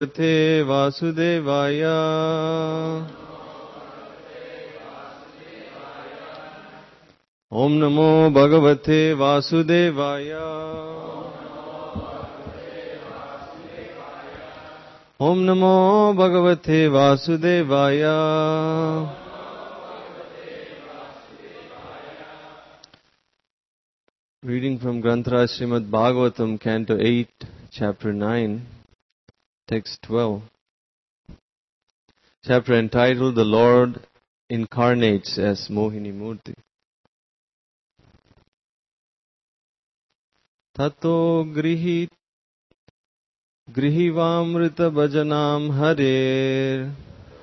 Bhagavate Vasudevaya. Om Namo Bhagavate Vasudevaya. Om Namo Bhagavate Vasudevaya. Reading from Granthara Srimad Bhagavatam, Canto 8, Chapter 9, Text 12. Chapter entitled The Lord Incarnates as Mohini Murti. Tato grihivamrita bhajanam harer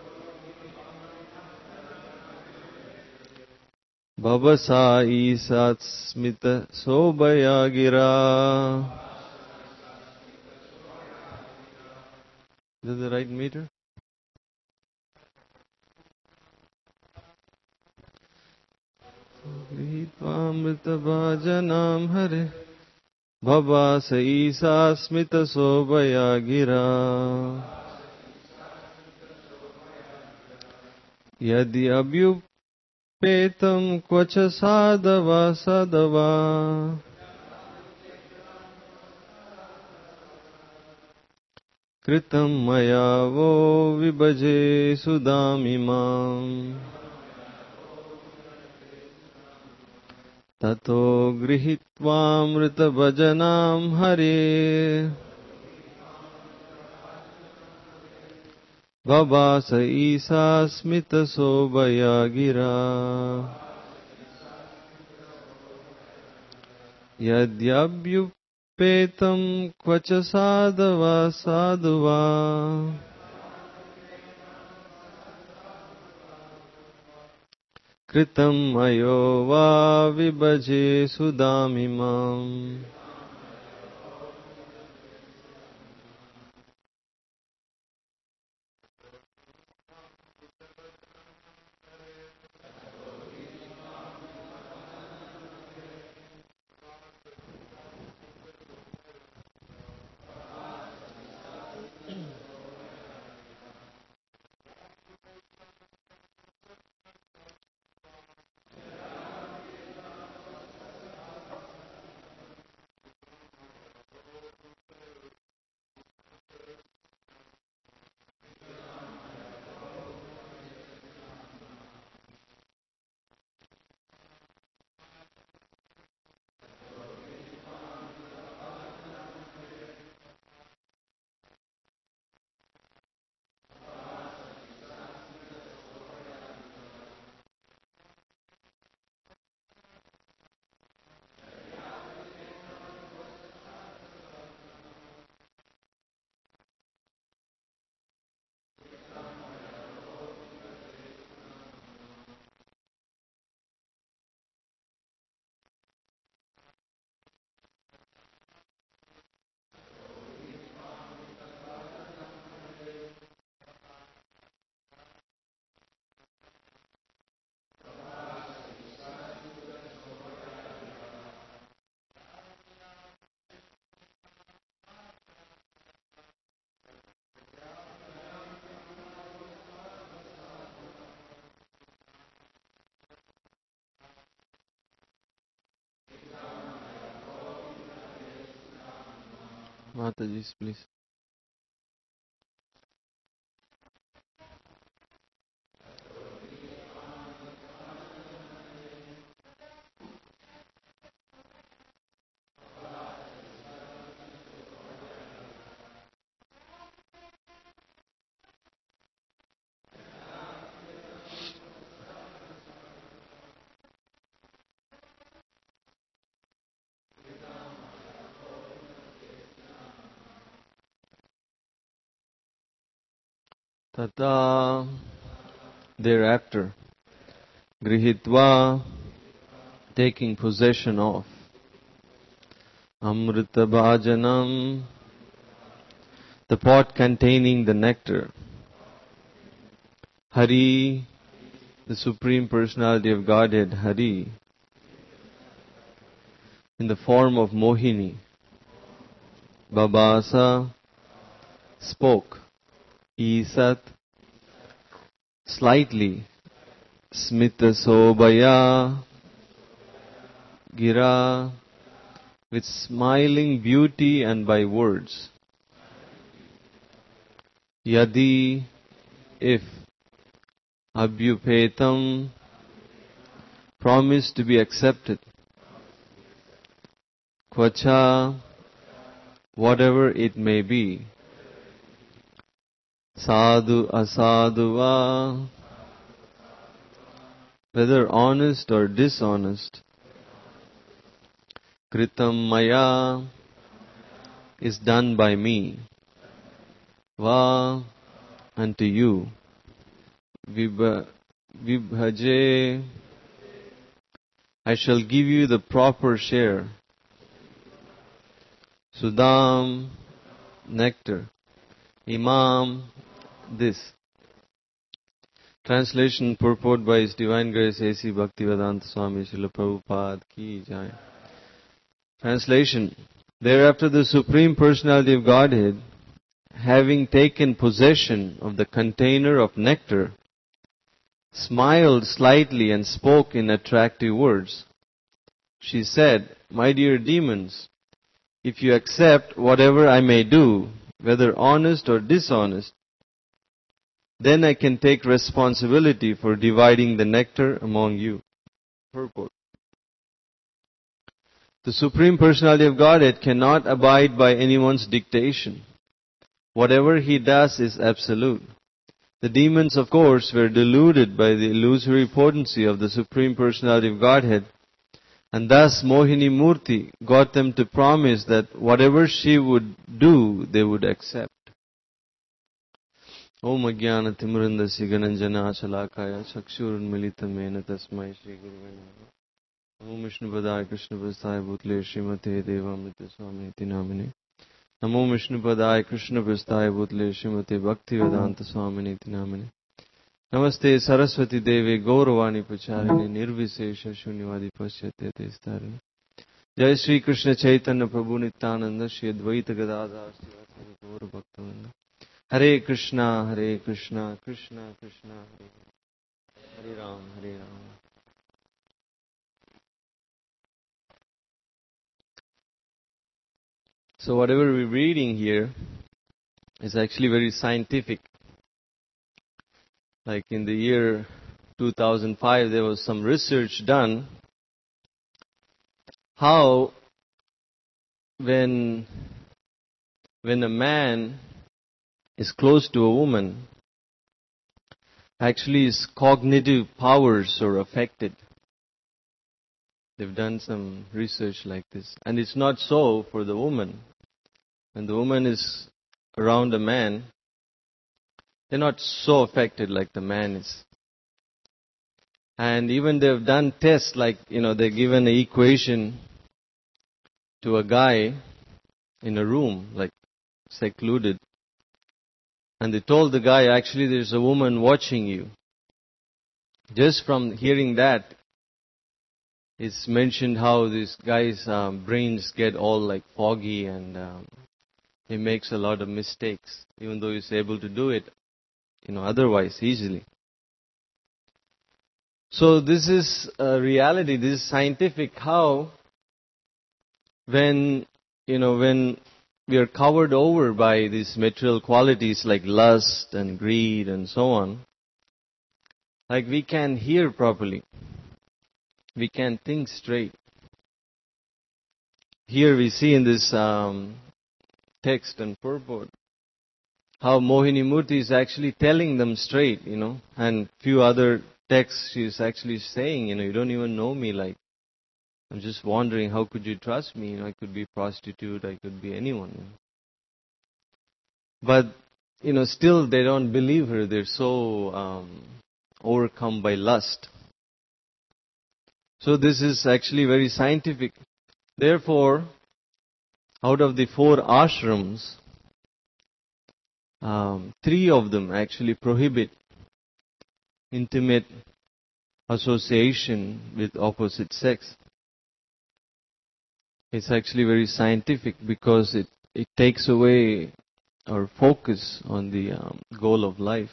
Bhavasa isat smita sobhaya gira. Is that the right meter? Grihivamrita bhajanam harer Bhavasa isat smita sobhaya gira. Yadi abhyupetam kvacha sadava sadava Kritam maya vo vibhaje sudamimam Tato grihitvam bhajanam hare Vabhasa isa smita sobhaya gira Yadyabhyupetam kvacha sadava sadhuva Kritam mayo va vibhaje sudamimam. Mataji, please. Tata thereafter, grihitva, taking possession of, amrita bhajanam, the pot containing the nectar, Hari, the Supreme Personality of Godhead, Hari, in the form of Mohini, Babasa, spoke, Isat slightly Smita Sobaya Gira with smiling beauty and by words. Yadi if Abhyupetam promised to be accepted. Kvacha whatever it may be. Sadhu asadhuva whether honest or dishonest. Kritam maya is done by me. Va unto you. Vibhaje I shall give you the proper share. Sudam nectar. Imam this. Translation purport by His Divine Grace A.C. Bhaktivedanta Swami Srila Prabhupada Ki Jai. Translation. Thereafter the Supreme Personality of Godhead, having taken possession of the container of nectar, smiled slightly and spoke in attractive words. She said, "My dear demons, if you accept whatever I may do, whether honest or dishonest, then I can take responsibility for dividing the nectar among you." Purport. The Supreme Personality of Godhead cannot abide by anyone's dictation. Whatever He does is absolute. The demons, of course, were deluded by the illusory potency of the Supreme Personality of Godhead, and thus Mohini Murti got them to promise that whatever she would do, they would accept. Om Ajnana Timurandasya Gananjana Achalakaya Chakshurunmilitam Mena Tasmai Shri Guruve Namaha. Namo Vishnu Padaya Krishna Prasthaya Bhutle Srimate Devamrita Swami Iti Namine. Namo Vishnu Padaya Krishna Prasthaya Bhutle Srimate Bhaktivedanta Swami Iti Namine. Namaste Saraswati Devi Gauravani Pacharini Nirvisesha Shunyavadi Paschyatyate Starini. Jai Shri Krishna Chaitanya Prabhu Nityananda Shri Advaita Gadadhar Srivasadi Gaura Bhaktavinda. Hare Krishna, Krishna Krishna, Hare Hare Ram, Hare Ram. So whatever we're reading here is actually very scientific. Like in the year 2005, there was some research done how when a man is close to a woman, actually his cognitive powers are affected. They've done some research like this. And it's not so for the woman. When the woman is around a man, they're not so affected like the man is. And even they've done tests like, they're given an equation to a guy in a room, like secluded. And they told the guy, actually there's a woman watching you. Just from hearing that, it's mentioned how this guy's brains get all like foggy and he makes a lot of mistakes, even though he's able to do it, otherwise easily. So this is a reality, this is scientific, how when we are covered over by these material qualities like lust and greed and so on, like we can't hear properly. We can't think straight. Here we see in this text and purport how Mohini Murti is actually telling them straight, and few other texts she is actually saying, you don't even know me, like, I'm just wondering how could you trust me, I could be a prostitute, I could be anyone. But, still they don't believe her, they're so overcome by lust. So this is actually very scientific. Therefore, out of the 4 ashrams, 3 of them actually prohibit intimate association with opposite sex. It's actually very scientific because it takes away or focus on the goal of life.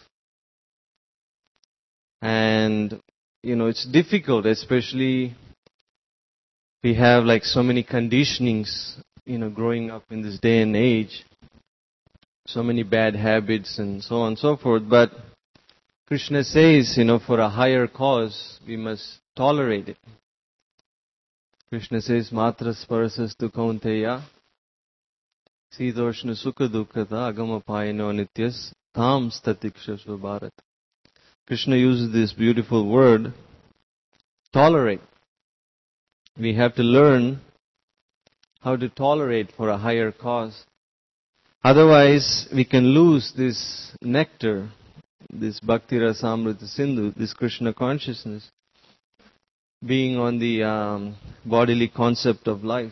And, it's difficult, especially we have like so many conditionings, growing up in this day and age, so many bad habits and so on and so forth. But Krishna says, for a higher cause, we must tolerate it. Krishna says, Matra sparasastu kaunteya, Sidoshna sukha dukkata, agamapayano nityas, tam statikshasva bharat. Krishna uses this beautiful word, tolerate. We have to learn how to tolerate for a higher cause. Otherwise, we can lose this nectar, this Bhakti Rasamrita Sindhu, this Krishna consciousness, being on the bodily concept of life.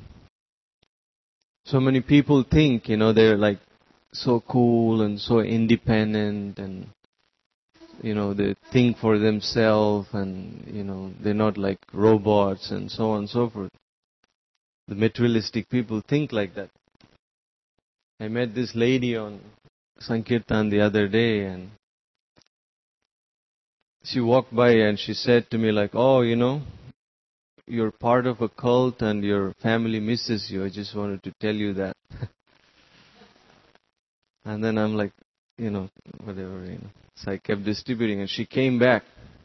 So many people think, they're like so cool and so independent and, they think for themselves and, they're not like robots and so on and so forth. The materialistic people think like that. I met this lady on Sankirtan the other day and she walked by and she said to me like, oh, you're part of a cult and your family misses you. I just wanted to tell you that. And then I'm like, whatever. So I kept distributing and she came back.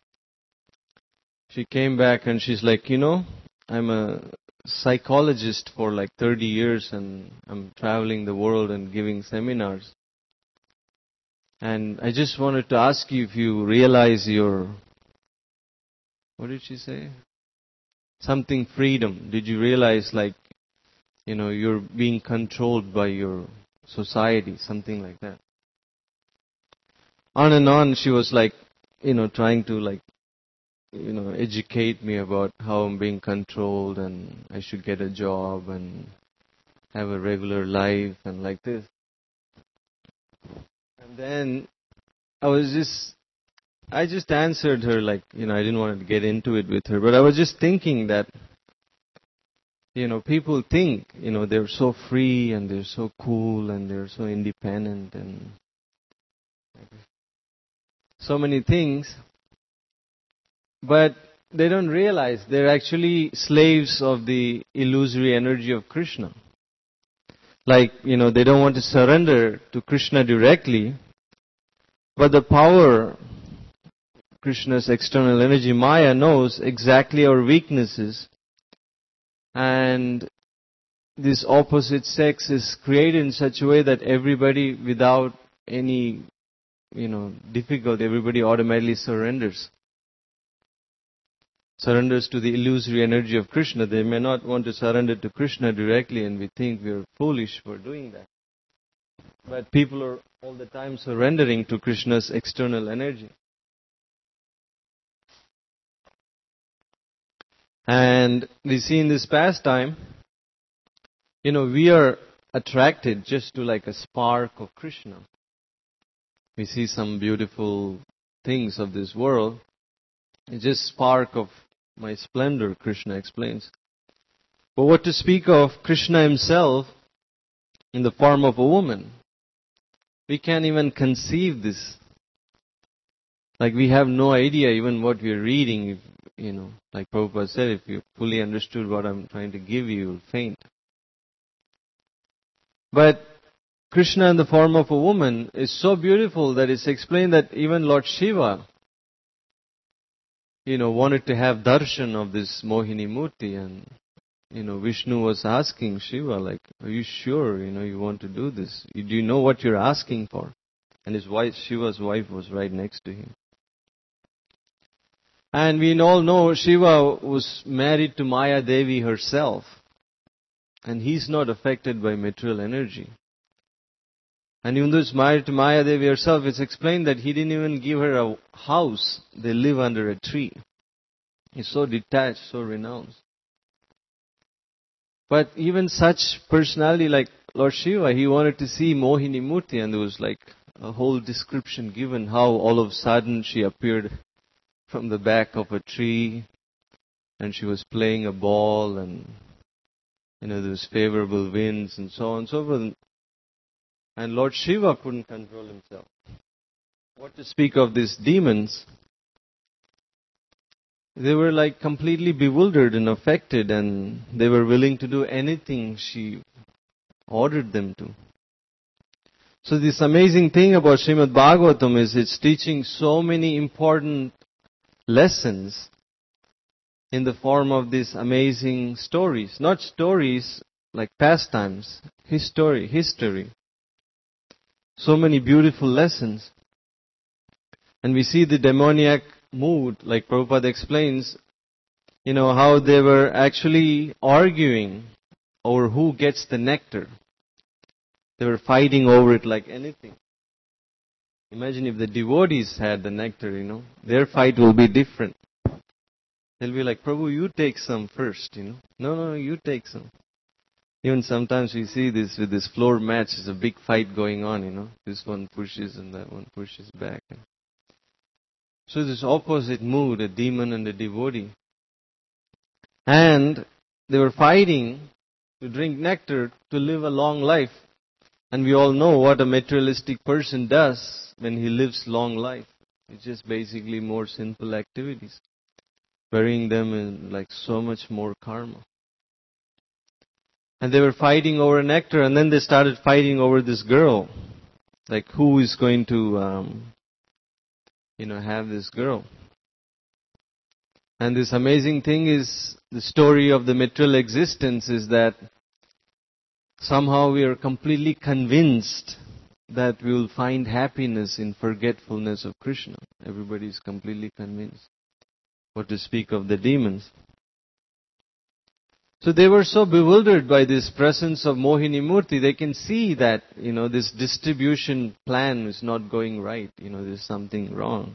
She came back and she's like, I'm a psychologist for like 30 years and I'm traveling the world and giving seminars. And I just wanted to ask you if you realize what did she say? Something freedom. Did you realize like, you're being controlled by your society, something like that. On and on she was like, trying to like, educate me about how I'm being controlled and I should get a job and have a regular life and like this. And then I just answered her like, I didn't want to get into it with her, but I was just thinking that, people think, they're so free and they're so cool and they're so independent and so many things, but they don't realize they're actually slaves of the illusory energy of Krishna. Like, they don't want to surrender to Krishna directly, but the power, Krishna's external energy, Maya, knows exactly our weaknesses. And this opposite sex is created in such a way that everybody, without any, difficulty, everybody automatically surrenders. Surrenders to the illusory energy of Krishna. They may not want to surrender to Krishna directly and we think we are foolish for doing that. But people are all the time surrendering to Krishna's external energy. And we see in this pastime, we are attracted just to like a spark of Krishna. We see some beautiful things of this world. It's just spark of my splendor, Krishna explains. But what to speak of Krishna himself in the form of a woman? We can't even conceive this. Like we have no idea even what we're reading. If, like Prabhupada said, if you fully understood what I'm trying to give you, you'll faint. But Krishna in the form of a woman is so beautiful that it's explained that even Lord Shiva, wanted to have darshan of this Mohini Murti, and, Vishnu was asking Shiva, like, are you sure, you want to do this? Do you know what you're asking for? And his wife, Shiva's wife, was right next to him. And we all know Shiva was married to Maya Devi herself. And he's not affected by material energy. And even though he's married to Maya Devi herself, it's explained that he didn't even give her a house. They live under a tree. He's so detached, so renounced. But even such personality like Lord Shiva, he wanted to see Mohini Murti, and there was like a whole description given how all of a sudden she appeared from the back of a tree and she was playing a ball and, there was favorable winds and so on and so forth. And Lord Shiva couldn't control himself. What to speak of these demons? They were like completely bewildered and affected, and they were willing to do anything she ordered them to. So this amazing thing about Srimad Bhagavatam is it's teaching so many important lessons in the form of these amazing stories. Not stories like pastimes, history. So many beautiful lessons. And we see the demoniac mood, like Prabhupada explains, how they were actually arguing over who gets the nectar. They were fighting over it like anything. Imagine if the devotees had the nectar, their fight will be different. They'll be like, Prabhu, you take some first, No, you take some. Even sometimes we see this with this floor match, there's a big fight going on, This one pushes and that one pushes back. So this opposite mood, a demon and a devotee. And they were fighting to drink nectar to live a long life. And we all know what a materialistic person does when he lives long life. It's just basically more sinful activities, burying them in like so much more karma. And they were fighting over nectar, and then they started fighting over this girl. Like who is going to, have this girl. And this amazing thing is, the story of the material existence is that somehow we are completely convinced that we will find happiness in forgetfulness of Krishna. Everybody is completely convinced. What to speak of the demons. So they were so bewildered by this presence of Mohini Murti, they can see that, this distribution plan is not going right. There's something wrong.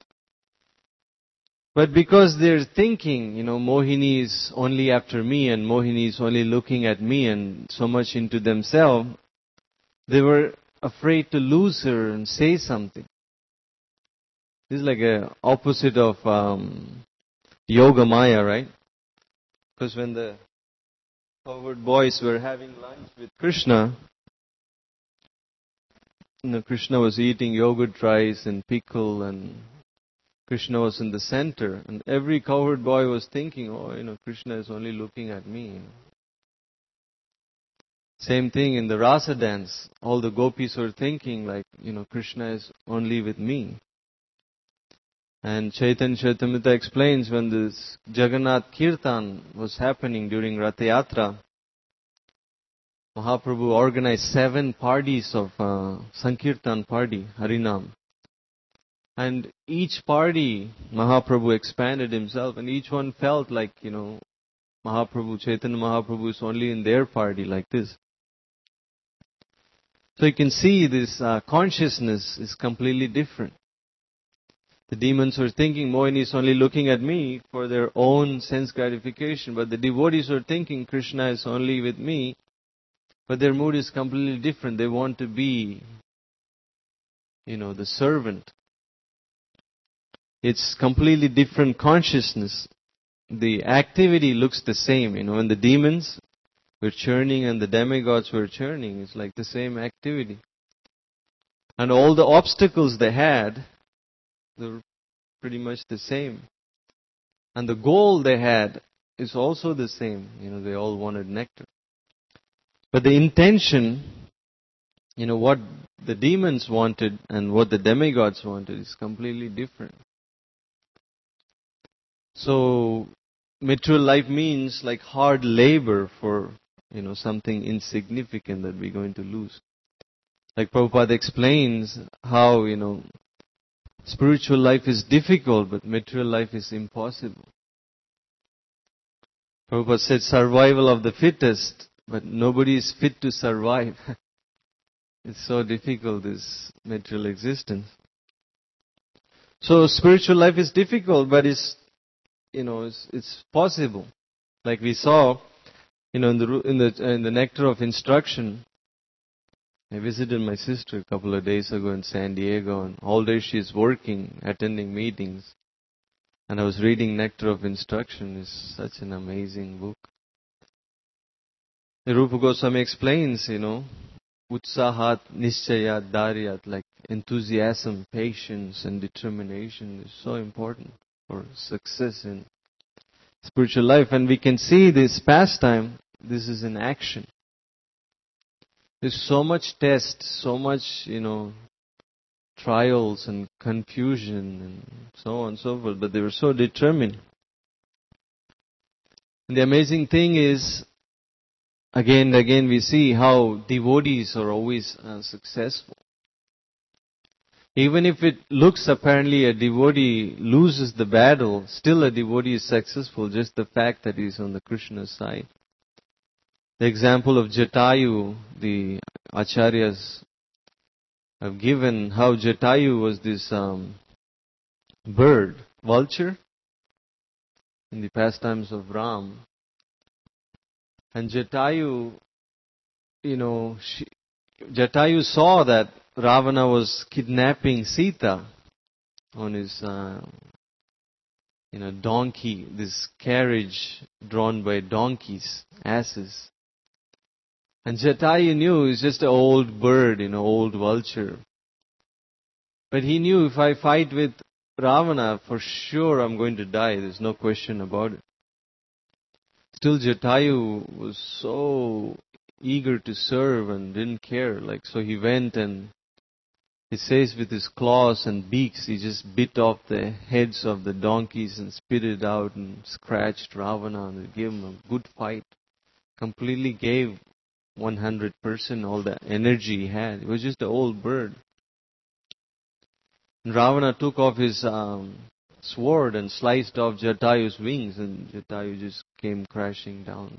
But because they're thinking, Mohini is only after me and Mohini is only looking at me and so much into themselves, they were afraid to lose her and say something. This is like a opposite of Yoga Maya, right? Because when the cowherd boys were having lunch with Krishna, Krishna was eating yogurt rice and pickle, and Krishna was in the center, and every cowherd boy was thinking, Krishna is only looking at me. Same thing in the Rasa dance. All the gopis were thinking like, Krishna is only with me. And Chaitanya Charitamrita explains when this Jagannath Kirtan was happening during Ratha Yatra, Mahaprabhu organized 7 parties of Sankirtan party, Harinam. And each party, Mahaprabhu expanded himself, and each one felt like, Chaitanya Mahaprabhu is only in their party like this. So you can see this consciousness is completely different. The demons were thinking Mohini is only looking at me for their own sense gratification, but the devotees were thinking Krishna is only with me, but their mood is completely different. They want to be, the servant. It's completely different consciousness. The activity looks the same. When the demons were churning and the demigods were churning, it's like the same activity. And all the obstacles they had, they were pretty much the same. And the goal they had is also the same. They all wanted nectar. But the intention, what the demons wanted and what the demigods wanted is completely different. So, material life means like hard labor for, something insignificant that we're going to lose. Like Prabhupada explains how, spiritual life is difficult, but material life is impossible. Prabhupada said survival of the fittest, but nobody is fit to survive. It's so difficult, this material existence. So spiritual life is difficult, but it's possible. Like we saw, in the nectar of instruction. I visited my sister a couple of days ago in San Diego, and all day she's working, attending meetings. And I was reading Nectar of Instruction. It's such an amazing book. The Rupa Goswami explains, utsahat nischayat daryat, like enthusiasm, patience, and determination is so important for success in spiritual life. And we can see this pastime, this is in action. There's so much test, so much, trials and confusion and so on and so forth, but they were so determined. And the amazing thing is, again and again we see how devotees are always successful. Even if it looks apparently a devotee loses the battle, still a devotee is successful, just the fact that he is on the Krishna side. The example of Jatayu, the acharyas have given how Jatayu was this bird, vulture, in the pastimes of Ram. And Jatayu, Jatayu saw that Ravana was kidnapping Sita on his, donkey, this carriage drawn by donkeys, asses. And Jatayu knew it's just an old bird, old vulture. But he knew if I fight with Ravana, for sure I'm going to die. There's no question about it. Still Jatayu was so eager to serve and didn't care. So he went and he says with his claws and beaks, he just bit off the heads of the donkeys and spit it out and scratched Ravana and gave him a good fight. Completely gave 100% all the energy he had. It was just an old bird. And Ravana took off his sword and sliced off Jatayu's wings, and Jatayu just came crashing down.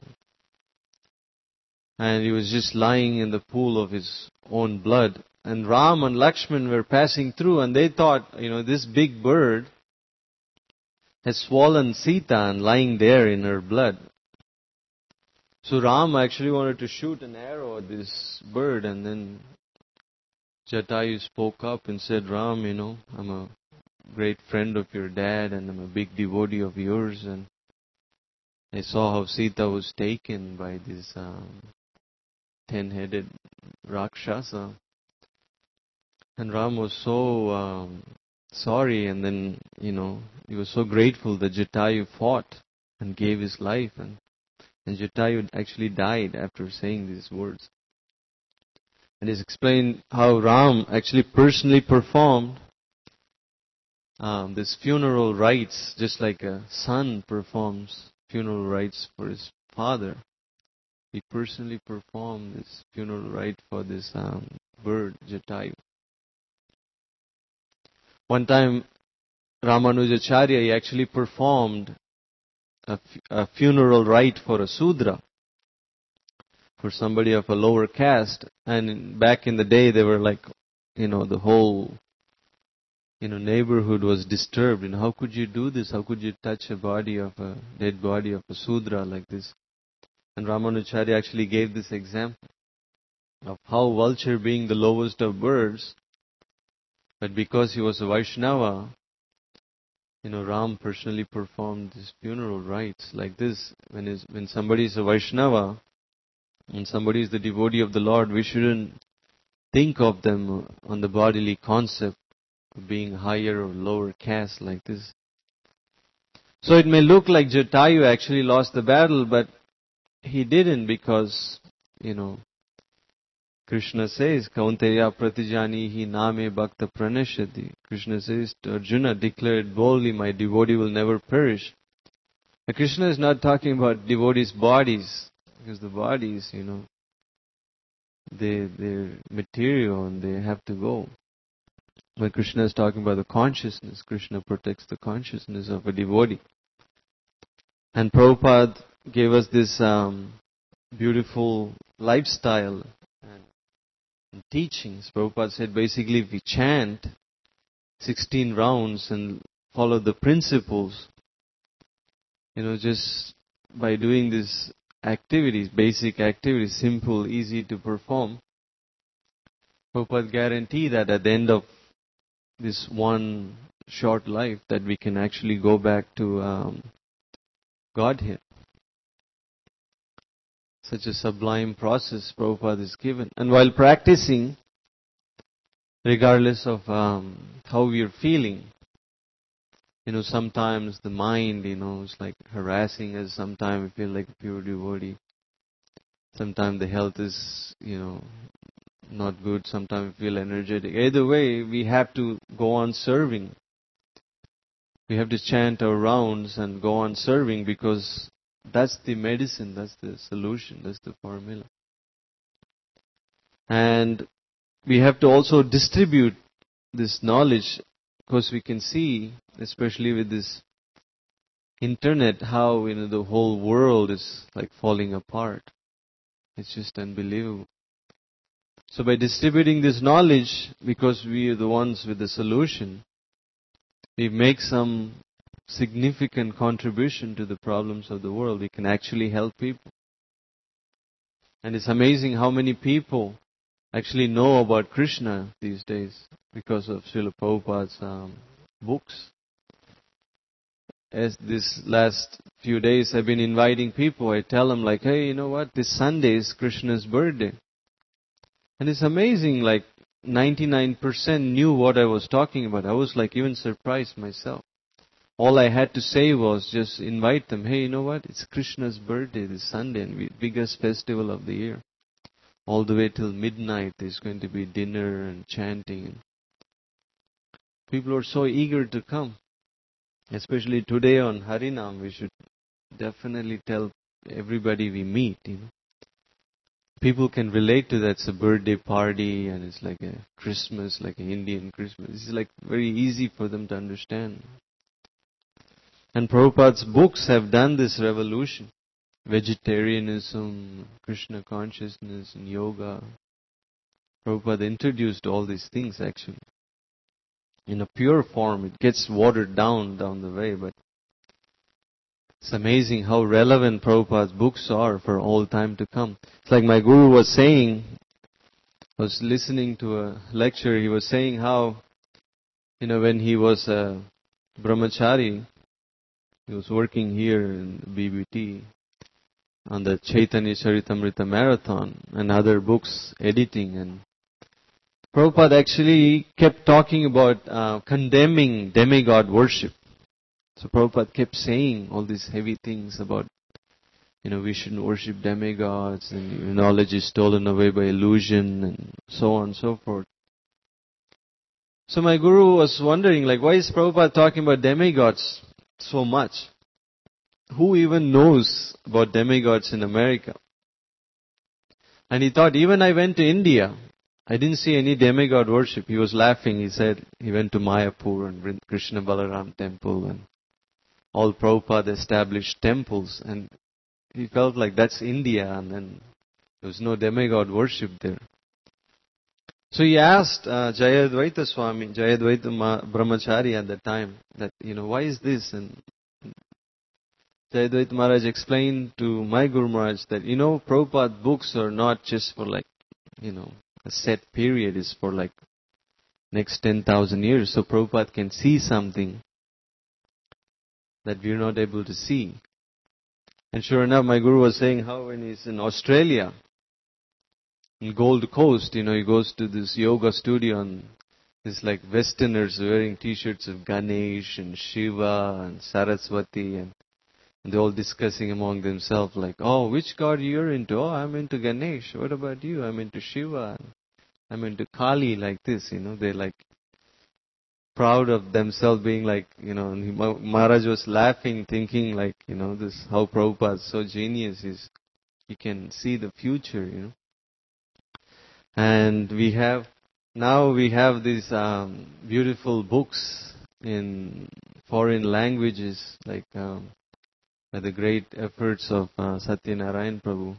And he was just lying in the pool of his own blood. And Ram and Lakshman were passing through, and they thought, this big bird has swollen Sita and lying there in her blood. So Ram actually wanted to shoot an arrow at this bird, and then Jatayu spoke up and said, Ram, I'm a great friend of your dad and I'm a big devotee of yours, and I saw how Sita was taken by this 10-headed Rakshasa. And Ram was so sorry, and then, he was so grateful that Jatayu fought and gave his life, and Jatayu actually died after saying these words. And he's explained how Ram actually personally performed this funeral rites, just like a son performs funeral rites for his father. He personally performed this funeral rite for this bird, Jatayu. One time, Ramanujacharya, he actually performed a funeral rite for a Sudra, for somebody of a lower caste. And back in the day, they were like, the whole, neighborhood was disturbed. And how could you do this? How could you touch a dead body of a Sudra like this? And Ramanujacharya actually gave this example of how vulture being the lowest of birds, but because he was a Vaishnava, Ram personally performed these funeral rites like this. When somebody is a Vaishnava, and somebody is the devotee of the Lord, we shouldn't think of them on the bodily concept of being higher or lower caste like this. So it may look like Jatayu actually lost the battle, but he didn't, because, Krishna says, Kaunteya pratijani hi name bhakta pranashati. Krishna says to Arjuna, declare it boldly, my devotee will never perish. But Krishna is not talking about devotees' bodies, because the bodies, they're material and they have to go. But Krishna is talking about the consciousness. Krishna protects the consciousness of a devotee. And Prabhupada gave us this beautiful lifestyle and teachings. Prabhupada said basically if we chant 16 rounds and follow the principles, just by doing these activities, basic activities, simple, easy to perform, Prabhupada guarantee that at the end of this one short life that we can actually go back to Godhead. Such a sublime process Prabhupada is given. And while practicing, regardless of how we are feeling, sometimes the mind, is like harassing us. Sometimes we feel like a pure devotee. Sometimes the health is, not good. Sometimes we feel energetic. Either way, we have to go on serving. We have to chant our rounds and go on serving, because that's the medicine, that's the solution, that's the formula. And we have to also distribute this knowledge, because we can see, especially with this internet, how the whole world is like falling apart. It's just unbelievable. So by distributing this knowledge, because we are the ones with the solution, we make some significant contribution to the problems of the world. We can actually help people. And it's amazing how many people actually know about Krishna these days because of Srila Prabhupada's books. As this last few days I've been inviting people, I tell them like, hey, you know what, this Sunday is Krishna's birthday. And it's amazing, like 99% knew what I was talking about. I was like even surprised myself. All I had to say was just invite them, hey, you know what, it's Krishna's birthday this Sunday, and biggest festival of the year. All the way till midnight there's going to be dinner and chanting. People are so eager to come. Especially today on Harinam, we should definitely tell everybody we meet, People can relate to that. It's a birthday party and it's like a Christmas, like an Indian Christmas. It's like very easy for them to understand. And Prabhupada's books have done this revolution. Vegetarianism, Krishna consciousness, and yoga. Prabhupada introduced all these things actually. In a pure form, it gets watered down the way, but it's amazing how relevant Prabhupada's books are for all time to come. It's like my guru was saying, I was listening to a lecture, he was saying how, when he was a brahmachari, he was working here in BBT on the Chaitanya Charitamrita Marathon and other books editing, and Prabhupada actually kept talking about condemning demigod worship. So Prabhupada kept saying all these heavy things about, we shouldn't worship demigods, and knowledge is stolen away by illusion, and so on and so forth. So my guru was wondering, like, why is Prabhupada talking about demigods so much? Who even knows about demigods in America? And he thought, even I went to India, I didn't see any demigod worship. He was laughing. He said he went to Mayapur and Krishna Balaram temple and all Prabhupada established temples, and he felt like that's India, and then there was no demigod worship there. So he asked Jayadvaita Swami, Jayadvaita Brahmachari at that time, that, why is this? And Jayadvaita Maharaj explained to my Guru Maharaj that, Prabhupada books are not just for like, a set period, it's for like next 10,000 years. So Prabhupada can see something that we're not able to see. And sure enough, my Guru was saying how when he's in Australia, in Gold Coast, he goes to this yoga studio and there's like Westerners wearing t-shirts of Ganesh and Shiva and Saraswati, and they're all discussing among themselves like, oh, which god you're into? Oh, I'm into Ganesh. What about you? I'm into Shiva. I'm into Kali, like this, They're like proud of themselves being like, and Maharaj was laughing, thinking like, this, how Prabhupada is so genius, he can see the future, And we have these beautiful books in foreign languages, like by the great efforts of Satyanarayan Prabhu.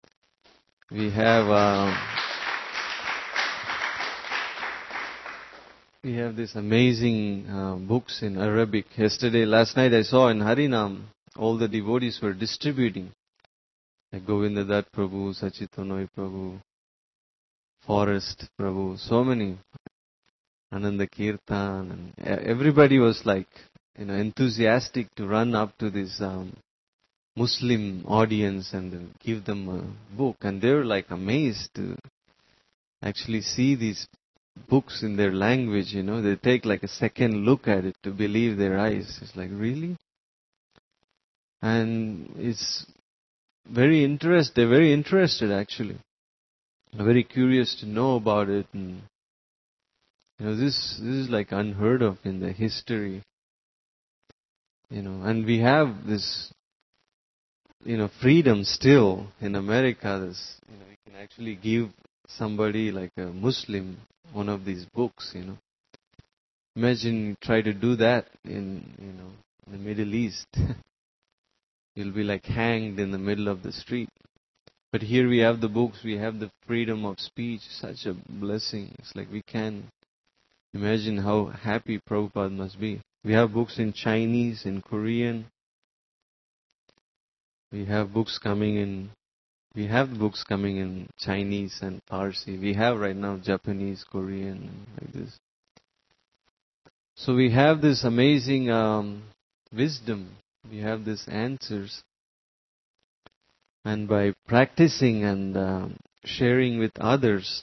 We have these amazing books in Arabic. Last night I saw in Harinam, all the devotees were distributing. Like Govindadat Prabhu, Sachitanoy Prabhu, Forest Prabhu, so many. Ananda Kirtan. And everybody was like, enthusiastic to run up to these Muslim audience and they'll give them a book, and they're like amazed to actually see these books in their language. They take like a second look at it to believe their eyes. It's like, really? And it's they're very interested actually. They're very curious to know about it, and this is like unheard of in the history. And we have this freedom still in America. This you can actually give somebody like a Muslim one of these books. Imagine you try to do that in the Middle East. You'll be like hanged in the middle of the street. But here we have the books, we have the freedom of speech, such a blessing. It's like we can imagine how happy Prabhupada must be. We have books in Chinese, in Korean. We have books coming in Chinese and Parsi. We have right now Japanese, Korean, like this. So we have this amazing wisdom. We have these answers. And by practicing and sharing with others,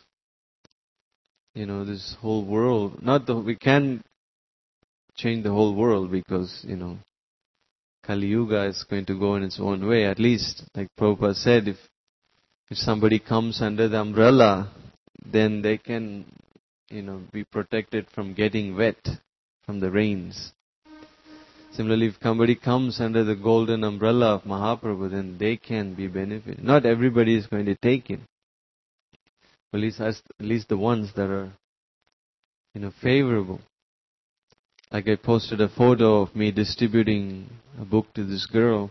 this whole world, we can change the whole world because, Kali Yuga is going to go in its own way. At least, like Prabhupada said, if somebody comes under the umbrella, then they can, be protected from getting wet from the rains. Similarly, if somebody comes under the golden umbrella of Mahaprabhu, then they can be benefited. Not everybody is going to take it. At least the ones that are, favorable. Like I posted a photo of me distributing a book to this girl.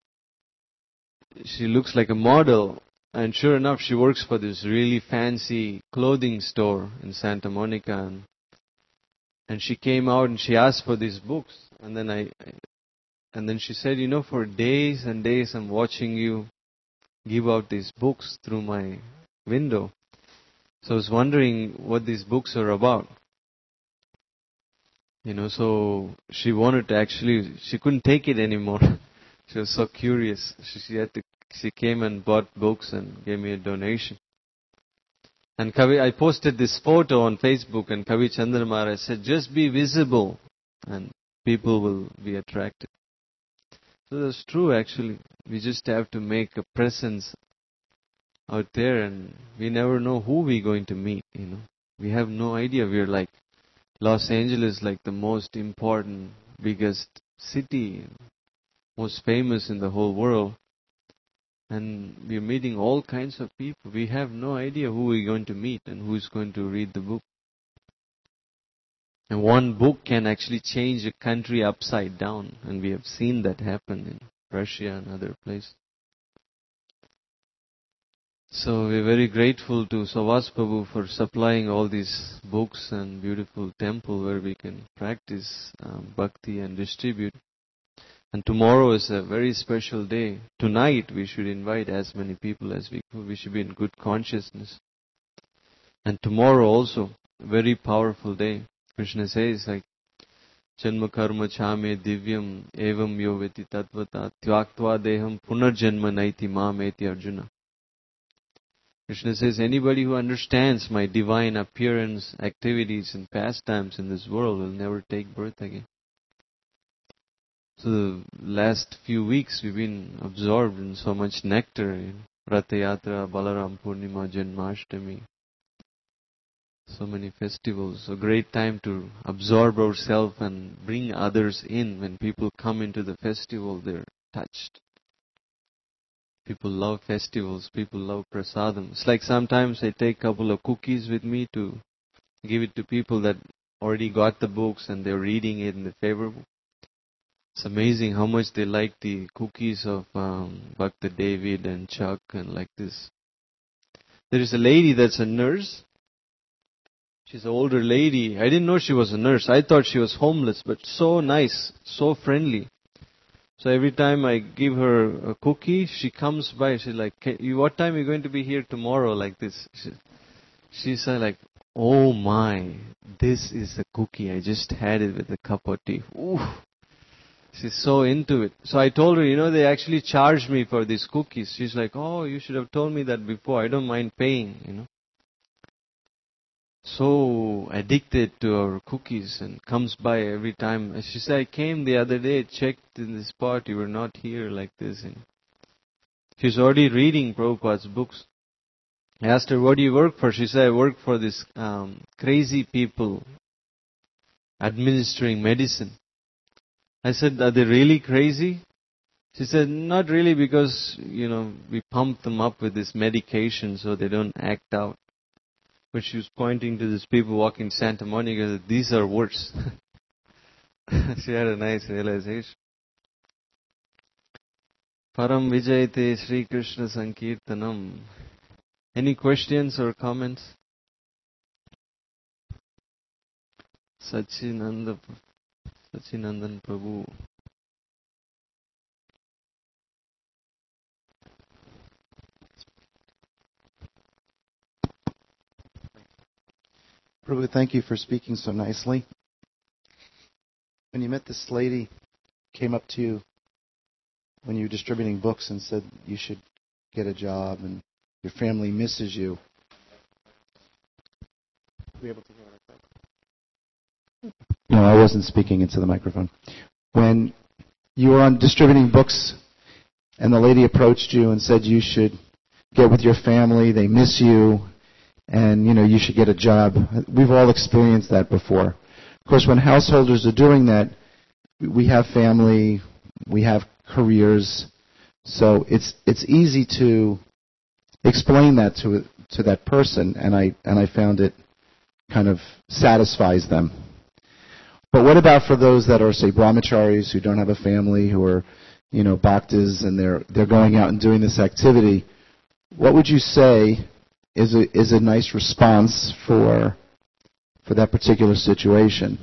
She looks like a model, and sure enough, she works for this really fancy clothing store in Santa Monica. And she came out and she asked for these books. And then she said, for days and days I'm watching you give out these books through my window. So I was wondering what these books are about. So she wanted to she couldn't take it anymore. She was so curious. She came and bought books and gave me a donation. And I posted this photo on Facebook, and Kavi Chandra Maharaj said, just be visible and people will be attracted. So that's true actually. We just have to make a presence out there, and we never know who we're going to meet, We have no idea. We're like Los Angeles, like the most important, biggest city, most famous in the whole world. And we're meeting all kinds of people. We have no idea who we're going to meet and who is going to read the book. And one book can actually change a country upside down. And we have seen that happen in Russia and other places. So we're very grateful to Savas Prabhu for supplying all these books and beautiful temple where we can practice bhakti and distribute. And tomorrow is a very special day. Tonight we should invite as many people as we could. We should be in good consciousness. And tomorrow also, a very powerful day. Krishna says like, Janma karma chame divyam evam yo veti tatvata tyaktva deham punarjanma naiti mam eti Arjuna. Krishna says, anybody who understands my divine appearance, activities and pastimes in this world will never take birth again. So the last few weeks we've been absorbed in so much nectar in Ratha Yatra, Balaram Purnima, Janmashtami. So many festivals. A great time to absorb ourselves and bring others in. When people come into the festival, they're touched. People love festivals. People love prasadam. It's like sometimes I take a couple of cookies with me to give it to people that already got the books and they're reading it and they're favorable. It's amazing how much they like the cookies of Bhakta David and Chuck and like this. There is a lady that's a nurse. She's an older lady. I didn't know she was a nurse. I thought she was homeless, but so nice, so friendly. So every time I give her a cookie, she comes by. She's like, what time are you going to be here tomorrow? Like this. She's like, oh my, this is a cookie. I just had it with a cup of tea. Ooh. She's so into it. So I told her, they actually charged me for these cookies. She's like, oh, you should have told me that before. I don't mind paying. So addicted to our cookies and comes by every time. And she said, I came the other day, checked in this spot, you were not here like this. And she's already reading Prabhupada's books. I asked her, what do you work for? She said, I work for this crazy people administering medicine. I said, are they really crazy? She said, not really, because, we pump them up with this medication so they don't act out. But she was pointing to these people walking Santa Monica, that these are worse. She had a nice realization. Param Vijayate Sri Krishna Sankirtanam. Any questions or comments? Sachinandan Prabhu. Prabhu, thank you for speaking so nicely. When you met this lady, came up to you when you were distributing books and said you should get a job and your family misses you. Were you able to hear what I said? No, I wasn't speaking into the microphone. When you were on distributing books and the lady approached you and said you should get with your family, they miss you, and, you should get a job. We've all experienced that before. Of course, when householders are doing that, we have family, we have careers, so it's easy to explain that to that person, and I found it kind of satisfies them. But what about for those that are, say, brahmacharis who don't have a family, who are, bhaktas, and they're going out and doing this activity? What would you say is a nice response for that particular situation?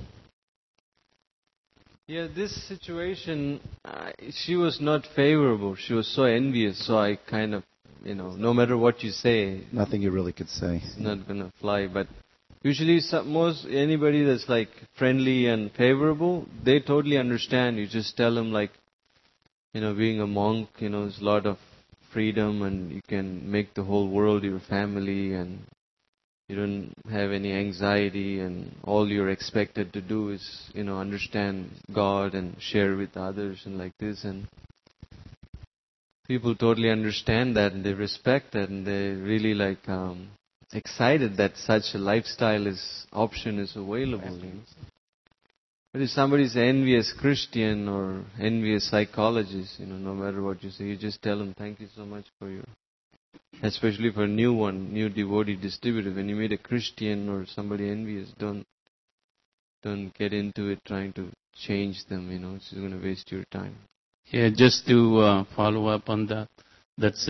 Yeah, this situation, she was not favorable. She was so envious, so I kind of, no matter what you say, nothing you really could say. It's not going to fly. But usually anybody that's like friendly and favorable, they totally understand. You just tell them like, being a monk, there's a lot of freedom and you can make the whole world your family and you don't have any anxiety and all you're expected to do is, understand God and share with others and like this. And people totally understand that and they respect that and they're really excited that such a lifestyle option is available. But if somebody's envious Christian or envious psychologist, no matter what you say, you just tell them, thank you so much for your, especially for a new devotee distributor. When you meet a Christian or somebody envious, don't get into it trying to change them, it's just going to waste your time. Yeah, just to follow up on that, that's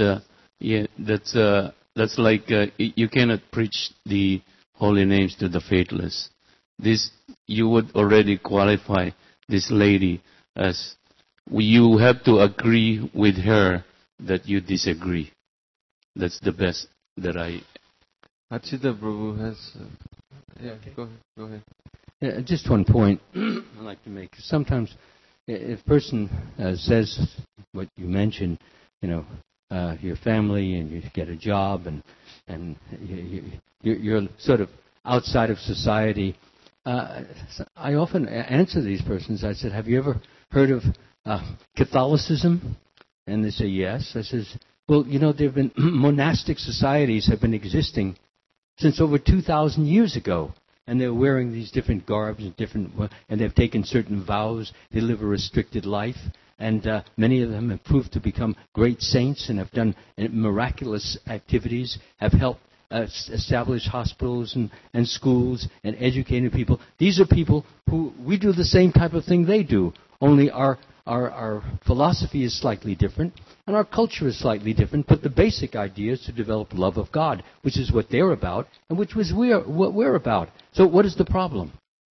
like you cannot preach the holy names to the faithless. This, you would already qualify this lady as, you have to agree with her that you disagree. That's the best that I... Achita Prabhu has... Okay. Go ahead. Yeah, just one point I'd like to make. Sometimes if a person says what you mentioned, your family and you get a job and you're sort of outside of society, I often answer these persons. I said, have you ever heard of Catholicism? And they say, yes. I says, well, there have been monastic societies have been existing since over 2,000 years ago. And they're wearing these different garbs and they've taken certain vows. They live a restricted life. And many of them have proved to become great saints and have done miraculous activities, have helped establish hospitals and schools and educated people. These are people who, we do the same type of thing they do, only our philosophy is slightly different and our culture is slightly different, but the basic idea is to develop love of God, which is what they're about and which was what we're about. So what is the problem?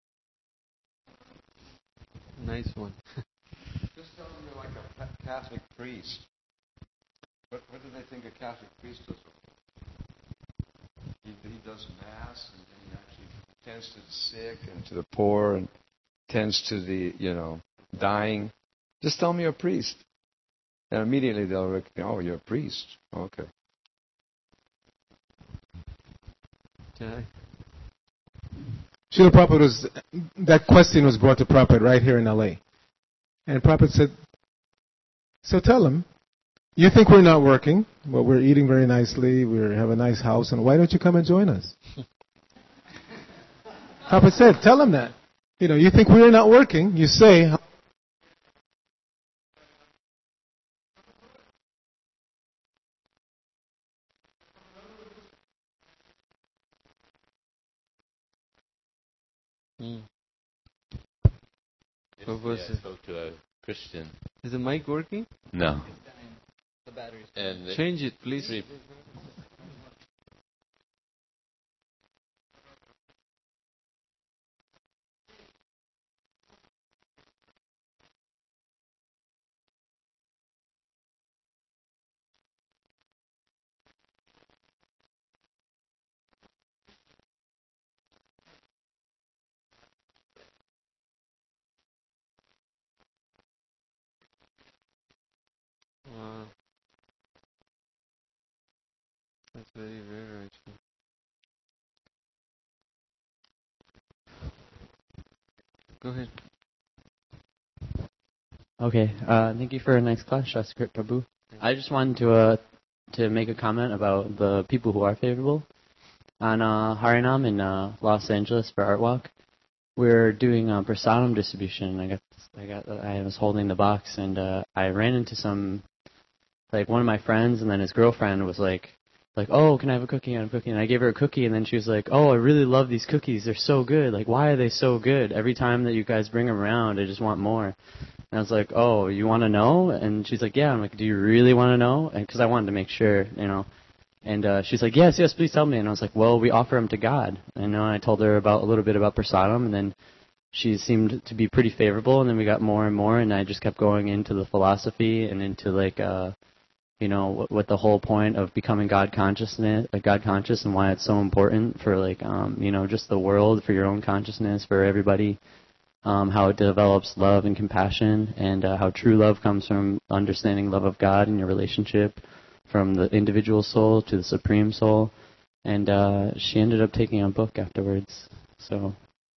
Nice one. Just tell them you're like a Catholic priest. What do they think a Catholic priest does? He does Mass, and he actually tends to the sick and to the poor, and tends to the, dying. Just tell me you're a priest. And immediately they'll recognize, oh, you're a priest. Okay. Okay. Srila Prabhupada that question was brought to Prabhupada right here in LA. And Prabhupada said, so tell him, you think we're not working, but we're eating very nicely, we have a nice house, and why don't you come and join us? Prabhupada said, tell him that. You think we're not working, you say, Yesterday I spoke to a Christian. Is the mic working? No. The battery's And Change it, please. Wow. That's very rare, actually. Go ahead. Okay, thank you for a nice class, Shaskrit Prabhu. I just wanted to make a comment about the people who are favorable. On Harinam in Los Angeles for Art Walk, we're doing prasadam distribution. I was holding the box, and I ran into one of my friends, and then his girlfriend was like, oh, can I have a cookie? And I gave her a cookie, and then she was like, oh, I really love these cookies. They're so good. Like, why are they so good? Every time that you guys bring them around, I just want more. And I was like, oh, you want to know? And she's like, yeah. I'm like, do you really want to know? Because I wanted to make sure, And she's like, yes, please tell me. And I was like, well, we offer them to God. And I told her a little bit about prasadam, and then she seemed to be pretty favorable. And then we got more and more, and I just kept going into the philosophy and into what the whole point of becoming God conscious, and why it's so important for just the world, for your own consciousness, for everybody. How it develops love and compassion, and how true love comes from understanding love of God in your relationship, from the individual soul to the supreme soul. And she ended up taking a book afterwards. So.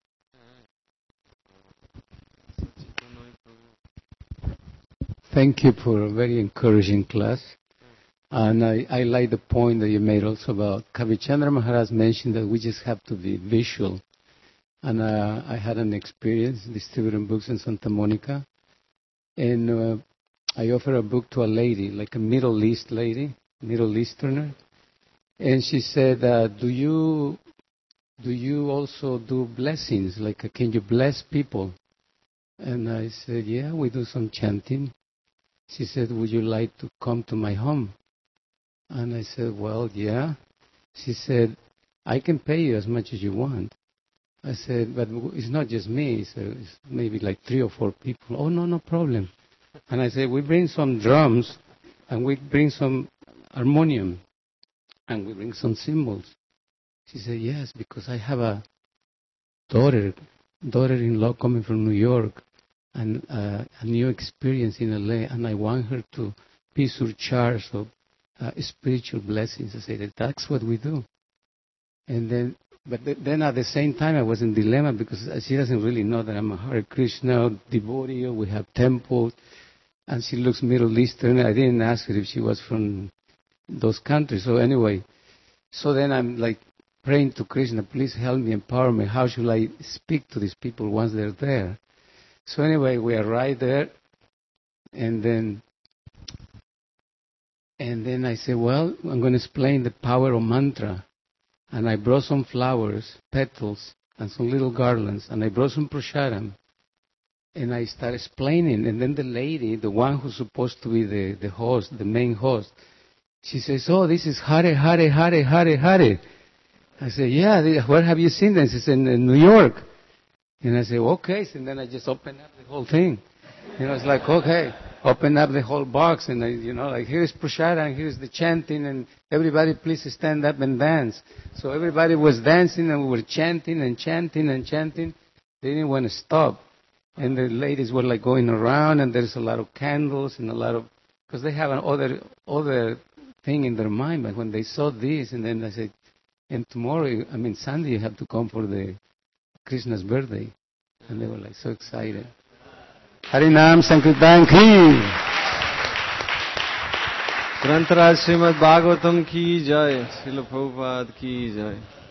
Thank you for a very encouraging class. And I like the point that you made also about Kavichandra Maharaj mentioned that we just have to be visual. And I had an experience distributing books in Santa Monica. And I offered a book to a lady, like a Middle East lady, Middle Easterner. And she said, do you also do blessings? Like, can you bless people? And I said, yeah, we do some chanting. She said, would you like to come to my home? And I said, well, yeah. She said, I can pay you as much as you want. I said, but it's not just me. It's maybe like 3 or 4 people. Oh, no problem. And I said, we bring some drums, and we bring some harmonium, and we bring some cymbals. She said, yes, because I have a daughter-in-law coming from New York, and a new experience in LA, and I want her to be surcharged of spiritual blessings. I said, that's what we do. And then at the same time, I was in dilemma because she doesn't really know that I'm a Hare Krishna devotee. We have temples, and she looks Middle Eastern. I didn't ask her if she was from those countries. So anyway, then I'm like praying to Krishna, please help me, empower me. How should I speak to these people once they're there? So anyway, we arrived there, and then I said, well, I'm going to explain the power of mantra. And I brought some flowers, petals, and some little garlands, and I brought some prasadam. And I started explaining, and then the lady, the one who's supposed to be the host, the main host, she says, oh, this is Hare, Hare, Hare, Hare, Hare. I said, yeah, where have you seen this? She said, in New York. And I said, okay. And then I just opened up the whole thing. It's like, okay, open up the whole box. And, here's prasadam, here's the chanting, and everybody please stand up and dance. So everybody was dancing, and we were chanting and chanting and chanting. They didn't want to stop. And the ladies were like going around, and there's a lot of candles and a lot of, because they have an other thing in their mind. But when they saw this, and then I said, and tomorrow, Sunday, you have to come for the Krishna's birthday. And they were like so excited. Harinam Sankirtan Ki. ग्रंथराज Shrimad Bhagavatam की जय, श्रील प्रभुपाद की जय.